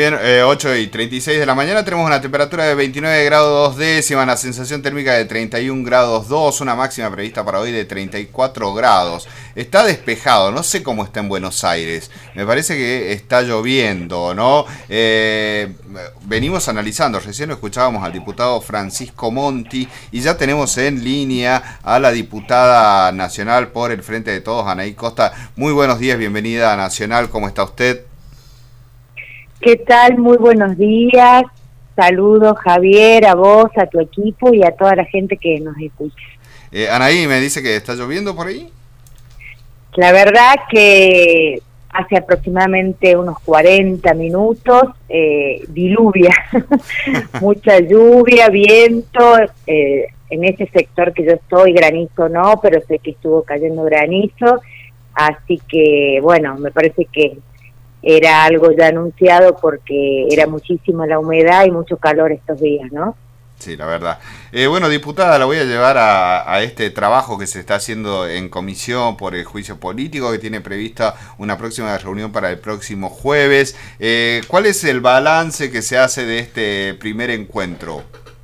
Bien, 8:36 de la mañana, tenemos una temperatura de 29 grados 2 décimas, la sensación térmica de 31 grados 2, una máxima prevista para hoy de 34 grados. Está despejado, no sé cómo está en Buenos Aires, me parece que está lloviendo, ¿no? Venimos analizando, recién lo escuchábamos al diputado Francisco Monti y ya tenemos en línea a la diputada nacional por el Frente de Todos, Anaí Costa. Muy buenos días, bienvenida a Nacional, ¿cómo está usted? ¿Qué tal? Muy buenos días. Saludos, Javier, a vos, a tu equipo y a toda la gente que nos escucha. Anaí, me dice que está lloviendo por ahí. La verdad que hace aproximadamente unos 40 minutos diluvia, mucha lluvia, viento, en ese sector que yo estoy, granizo no, pero sé que estuvo cayendo granizo, así que bueno, me parece que era algo ya anunciado porque era muchísima la humedad y mucho calor estos días, ¿no? Sí, la verdad. Bueno, diputada, la voy a llevar a este trabajo que se está haciendo en comisión por el juicio político, que tiene prevista una próxima reunión para el próximo jueves. ¿Cuál es el balance que se hace de este primer encuentro?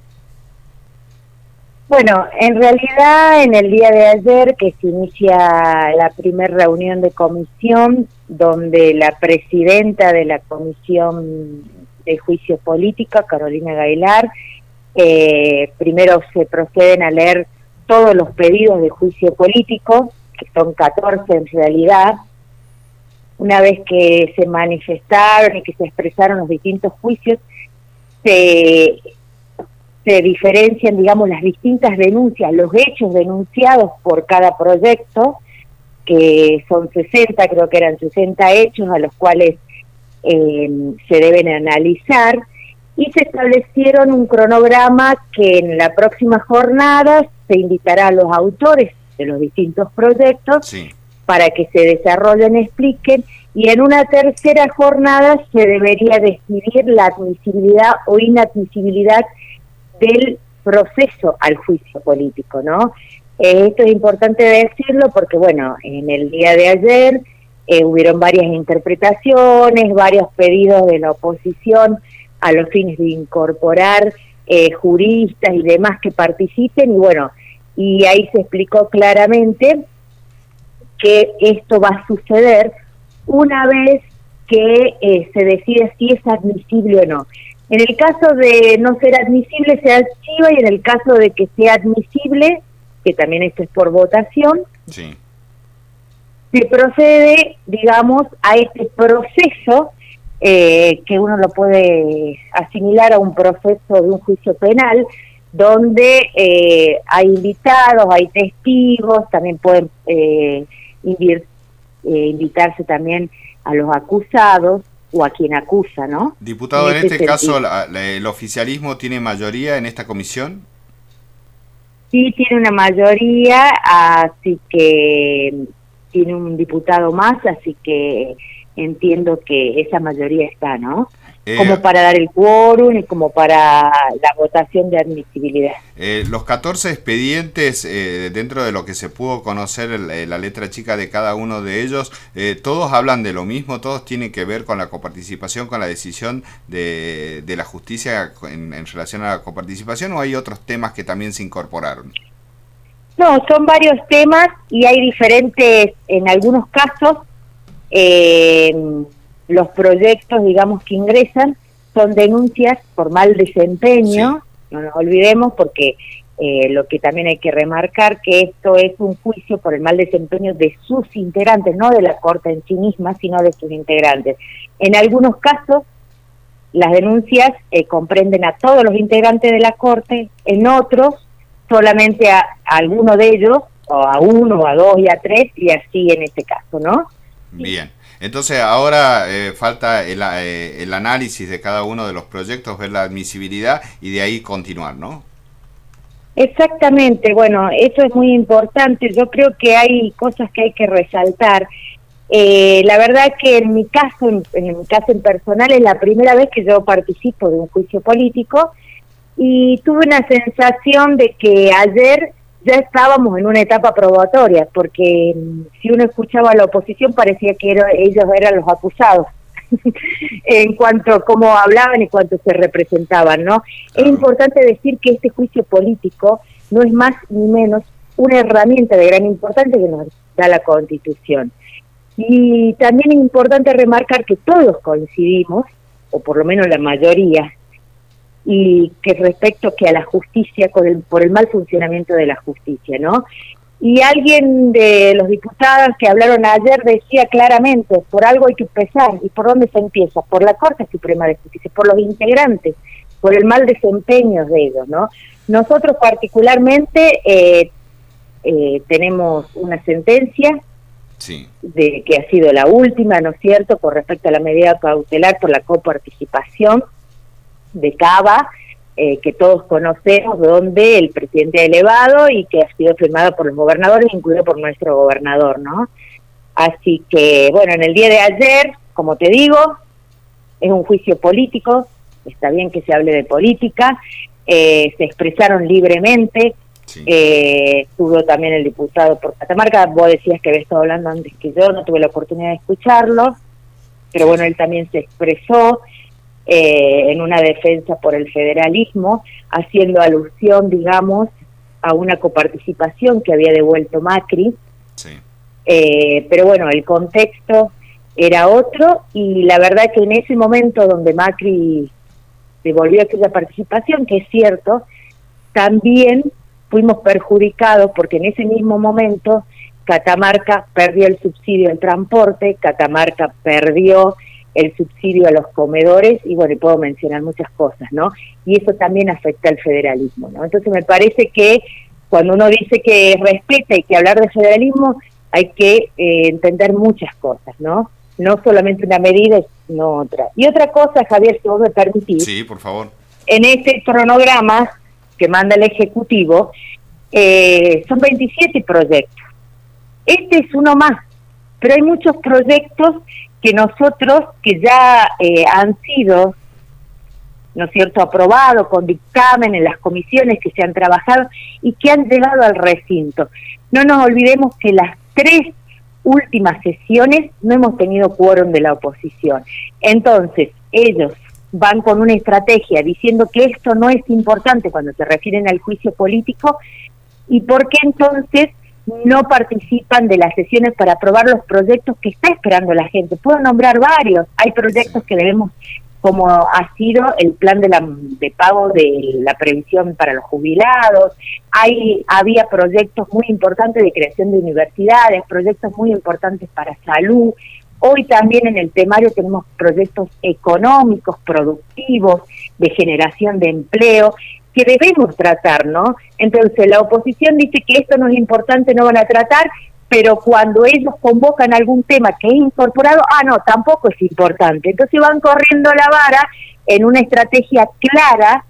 Bueno, en realidad en el día de ayer que se inicia la primera reunión de comisión, donde la presidenta de la Comisión de Juicio Político, Carolina Gailar, primero se proceden a leer todos los pedidos de juicio político, que son 14 en realidad. Una vez que se manifestaron y que se expresaron los distintos juicios, se diferencian, digamos, las distintas denuncias, los hechos denunciados por cada proyecto, que son 60, creo que eran 60 hechos a los cuales se deben analizar, y se establecieron un cronograma que en la próxima jornada se invitará a los autores de los distintos proyectos para que se desarrollen, expliquen, y en una tercera jornada se debería decidir la admisibilidad o inadmisibilidad del proceso al juicio político, ¿no? Esto es importante decirlo porque, bueno, en el día de ayer hubieron varias interpretaciones, varios pedidos de la oposición a los fines de incorporar juristas y demás que participen, y bueno, y ahí se explicó claramente que esto va a suceder una vez que se decide si es admisible o no. En el caso de no ser admisible se archiva, y en el caso de que sea admisible, que también esto es por votación, se procede, digamos, a este proceso que uno lo puede asimilar a un proceso de un juicio penal, donde hay invitados, hay testigos, también pueden invitarse también a los acusados o a quien acusa, ¿no? Diputado, en este caso, ¿el oficialismo tiene mayoría en esta comisión? Sí, tiene una mayoría, así que tiene un diputado más, así que entiendo que esa mayoría está, ¿no? Como para dar el quórum y como para la votación de admisibilidad. Los 14 expedientes, dentro de lo que se pudo conocer la letra chica de cada uno de ellos, todos hablan de lo mismo, todos tienen que ver con la coparticipación, con la decisión de la justicia en relación a la coparticipación, ¿o hay otros temas que también se incorporaron? No, son varios temas y hay diferentes, en algunos casos, los proyectos, digamos, que ingresan son denuncias por mal desempeño, no nos olvidemos, porque lo que también hay que remarcar que esto es un juicio por el mal desempeño de sus integrantes, no de la Corte en sí misma, sino de sus integrantes. En algunos casos, las denuncias comprenden a todos los integrantes de la Corte, en otros, solamente a alguno de ellos, o a uno, o a dos, y a tres, y así en este caso, ¿no? Bien. Entonces ahora falta el análisis de cada uno de los proyectos, ver la admisibilidad y de ahí continuar, ¿no? Exactamente, bueno, eso es muy importante. Yo creo que hay cosas que hay que resaltar. La verdad que en mi caso en personal, es la primera vez que yo participo de un juicio político y tuve una sensación de que ayer ya estábamos en una etapa probatoria, porque si uno escuchaba a la oposición parecía que ellos eran los acusados. en cuanto a cómo hablaban y cuánto se representaban, ¿no? Es importante decir que este juicio político no es más ni menos una herramienta de gran importancia que nos da la Constitución. Y también es importante remarcar que todos coincidimos, o por lo menos la mayoría, y que respecto que a la justicia, por el mal funcionamiento de la justicia, ¿no? Y alguien de los diputados que hablaron ayer decía claramente, por algo hay que empezar, ¿y por dónde se empieza? Por la Corte Suprema de Justicia, por los integrantes, por el mal desempeño de ellos, ¿no? Nosotros particularmente tenemos una sentencia de que ha sido la última, ¿no es cierto?, con respecto a la medida cautelar por la coparticipación de Cava, que todos conocemos, donde el presidente ha elevado y que ha sido firmada por los gobernadores, incluido por nuestro gobernador, ¿no? Así que, bueno, en el día de ayer, como te digo, es un juicio político, está bien que se hable de política, se expresaron libremente, estuvo también el diputado por Catamarca, vos decías que había estado hablando antes que yo, no tuve la oportunidad de escucharlo, pero bueno, él también se expresó, en una defensa por el federalismo, haciendo alusión, digamos, a una coparticipación que había devuelto Macri. Pero bueno, el contexto era otro, y la verdad que en ese momento donde Macri devolvió aquella participación, que es cierto, también fuimos perjudicados porque en ese mismo momento Catamarca perdió el subsidio al transporte, Catamarca perdió el subsidio a los comedores, y bueno, y puedo mencionar muchas cosas, ¿no? Y eso también afecta al federalismo, ¿no? Entonces me parece que cuando uno dice que respeta y que hablar de federalismo, hay que entender muchas cosas, ¿no? No solamente una medida, sino otra. Y otra cosa, Javier, si vos me permitís. Sí, por favor. En este cronograma que manda el Ejecutivo, son 27 proyectos. Este es uno más, pero hay muchos proyectos que nosotros, que ya han sido, ¿no es cierto?, aprobados con dictamen en las comisiones que se han trabajado y que han llegado al recinto. No nos olvidemos que las 3 últimas sesiones no hemos tenido quórum de la oposición. Entonces, ellos van con una estrategia diciendo que esto no es importante cuando se refieren al juicio político, y por qué entonces no participan de las sesiones para aprobar los proyectos que está esperando la gente. Puedo nombrar varios. Hay proyectos que debemos, como ha sido el plan de pago de la previsión para los jubilados, había proyectos muy importantes de creación de universidades, proyectos muy importantes para salud. Hoy también en el temario tenemos proyectos económicos, productivos, de generación de empleo, que debemos tratar, ¿no? Entonces la oposición dice que esto no es importante, no van a tratar, pero cuando ellos convocan algún tema que es incorporado, no, tampoco es importante. Entonces van corriendo la vara en una estrategia clara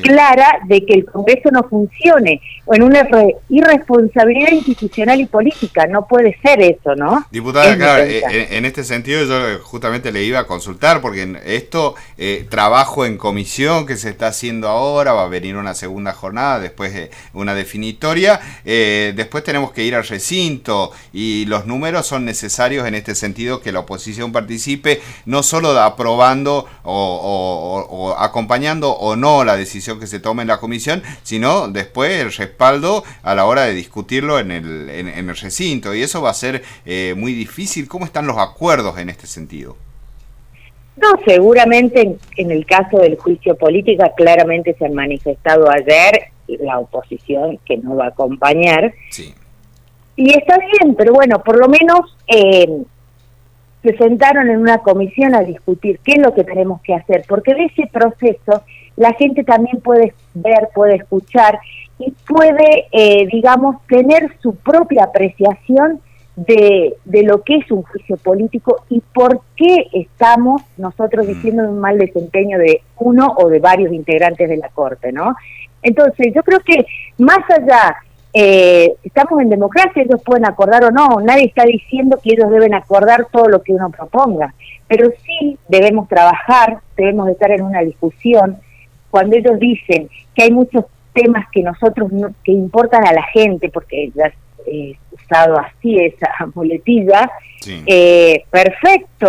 de que el Congreso no funcione, o en una irresponsabilidad institucional y política. No puede ser eso, ¿no? Diputada, claro, en este sentido yo justamente le iba a consultar, porque en esto, trabajo en comisión que se está haciendo ahora, va a venir una segunda jornada, después una definitoria, después tenemos que ir al recinto, y los números son necesarios en este sentido, que la oposición participe, no solo aprobando o acompañando o no la decisión que se tome en la comisión, sino después el respaldo a la hora de discutirlo en el recinto, y eso va a ser muy difícil. ¿Cómo están los acuerdos en este sentido? No, seguramente en el caso del juicio político claramente se han manifestado ayer la oposición que no va a acompañar. Sí. Y está bien, pero bueno, por lo menos se sentaron en una comisión a discutir qué es lo que tenemos que hacer, porque de ese proceso la gente también puede ver, puede escuchar y puede, digamos, tener su propia apreciación de lo que es un juicio político y por qué estamos nosotros diciendo un mal desempeño de uno o de varios integrantes de la Corte, ¿no? Entonces, yo creo que más allá, estamos en democracia, ellos pueden acordar o no, nadie está diciendo que ellos deben acordar todo lo que uno proponga, pero sí debemos trabajar, debemos estar en una discusión. Cuando ellos dicen que hay muchos temas que nosotros que importan a la gente, porque ya he usado así esa muletilla, perfecto.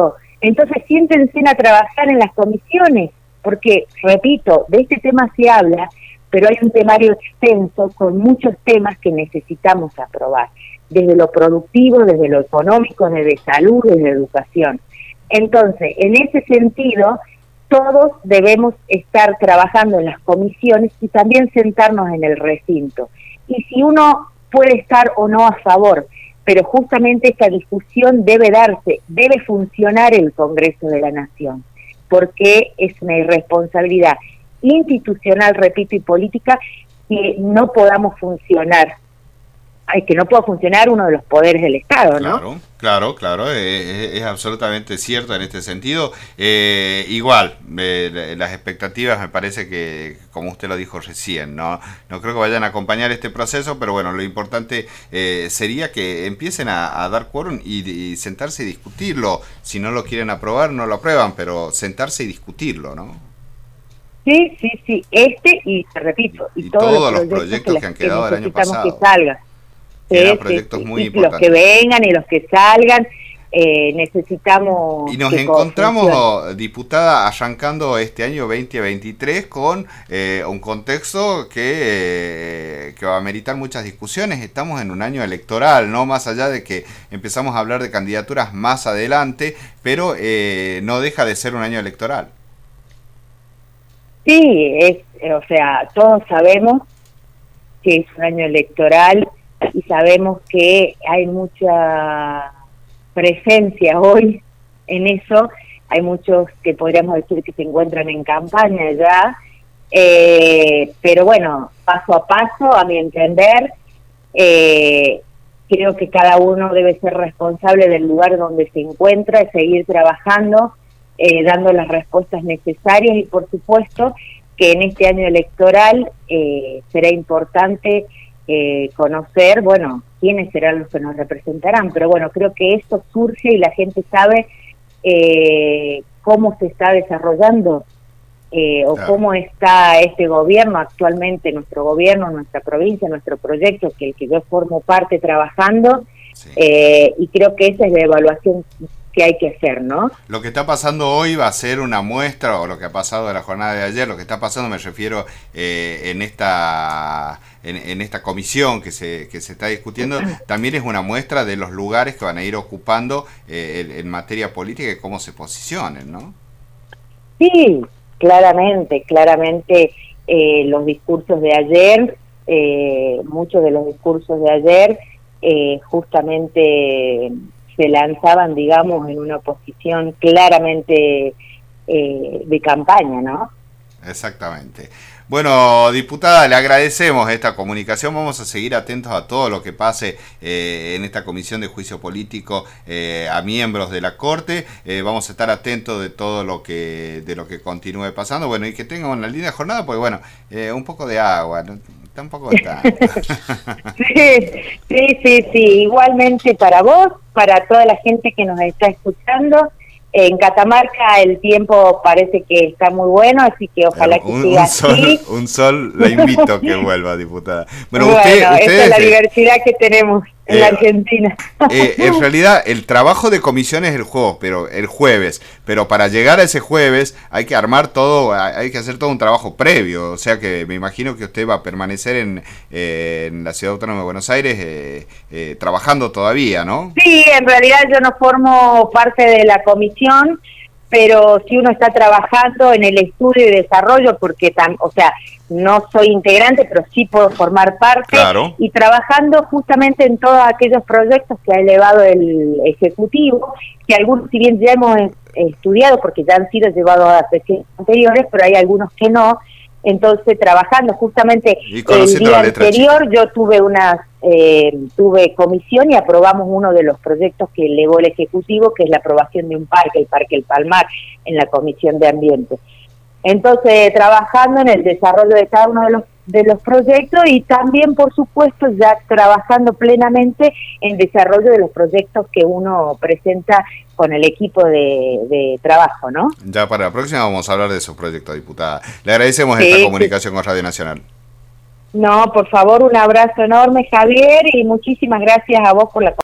Entonces siéntense a trabajar en las comisiones, porque, repito, de este tema se habla, pero hay un temario extenso con muchos temas que necesitamos aprobar, desde lo productivo, desde lo económico, desde salud, desde educación. Entonces, en ese sentido, todos debemos estar trabajando en las comisiones y también sentarnos en el recinto. Y si uno puede estar o no a favor, pero justamente esta discusión debe darse, debe funcionar el Congreso de la Nación, porque es una irresponsabilidad institucional, repito, y política, que no podamos funcionar, que no pueda funcionar uno de los poderes del Estado, ¿no? Claro, es absolutamente cierto en este sentido. Igual, las expectativas me parece que, como usted lo dijo recién, no creo que vayan a acompañar este proceso, pero bueno, lo importante sería que empiecen a dar quórum y sentarse y discutirlo. Si no lo quieren aprobar, no lo aprueban, pero sentarse y discutirlo, ¿no? Sí, y te repito, y todos los proyectos que han quedado del año pasado. Que salgan. Eran proyectos muy importantes. Los que vengan y los que salgan, necesitamos... Y nos encontramos, diputada, arrancando este año 2023 con un contexto que va a meritar muchas discusiones. Estamos en un año electoral, no más allá de que empezamos a hablar de candidaturas más adelante, pero no deja de ser un año electoral. Sí, o sea, todos sabemos que es un año electoral y sabemos que hay mucha presencia hoy en eso. Hay muchos que podríamos decir que se encuentran en campaña ya, pero bueno, paso a paso, a mi entender, creo que cada uno debe ser responsable del lugar donde se encuentra y seguir trabajando, dando las respuestas necesarias, y por supuesto que en este año electoral será importante conocer, bueno, quiénes serán los que nos representarán, pero bueno, creo que esto surge y la gente sabe cómo se está desarrollando o cómo está este gobierno actualmente, nuestro gobierno, nuestra provincia, nuestro proyecto, que el que yo formo parte trabajando, sí. Y creo que esa es la evaluación que hay que hacer, ¿no? Lo que está pasando hoy va a ser una muestra, o lo que ha pasado de la jornada de ayer, lo que está pasando, me refiero en esta comisión que se está discutiendo, también es una muestra de los lugares que van a ir ocupando en materia política y cómo se posicionen, ¿no? Sí, claramente, los discursos de ayer, muchos de los discursos de ayer, justamente se lanzaban, digamos, en una posición claramente de campaña, ¿no? Exactamente. Bueno, diputada, le agradecemos esta comunicación. Vamos a seguir atentos a todo lo que pase en esta comisión de juicio político a miembros de la Corte. Vamos a estar atentos de todo lo que continúe pasando. Bueno, y que tengan una linda jornada, pues bueno, un poco de agua, ¿no? Tampoco está. Sí. Igualmente para vos, para toda la gente que nos está escuchando. En Catamarca el tiempo parece que está muy bueno, así que ojalá que siga así. Un sol, la invito a que vuelva, diputada. Bueno, esa es la diversidad que tenemos en la Argentina. En realidad, el trabajo de comisión es el jueves, pero para llegar a ese jueves hay que armar todo, hay que hacer todo un trabajo previo, o sea que me imagino que usted va a permanecer en la Ciudad Autónoma de Buenos Aires trabajando todavía, ¿no? Sí, en realidad yo no formo parte de la comisión, pero si uno está trabajando en el estudio y desarrollo, porque no soy integrante, pero sí puedo formar parte, claro. Y trabajando justamente en todos aquellos proyectos que ha elevado el Ejecutivo, que algunos si bien ya hemos estudiado, porque ya han sido llevados a sesiones anteriores, pero hay algunos que no. Entonces, trabajando justamente el día anterior, yo tuve comisión y aprobamos uno de los proyectos que elevó el Ejecutivo, que es la aprobación de un parque, el Parque El Palmar, en la Comisión de Ambiente. Entonces, trabajando en el desarrollo de cada uno de los proyectos y también, por supuesto, ya trabajando plenamente en desarrollo de los proyectos que uno presenta con el equipo de trabajo, ¿no? Ya para la próxima vamos a hablar de esos proyectos, diputada. Le agradecemos esta comunicación con Radio Nacional. No, por favor, un abrazo enorme, Javier, y muchísimas gracias a vos por la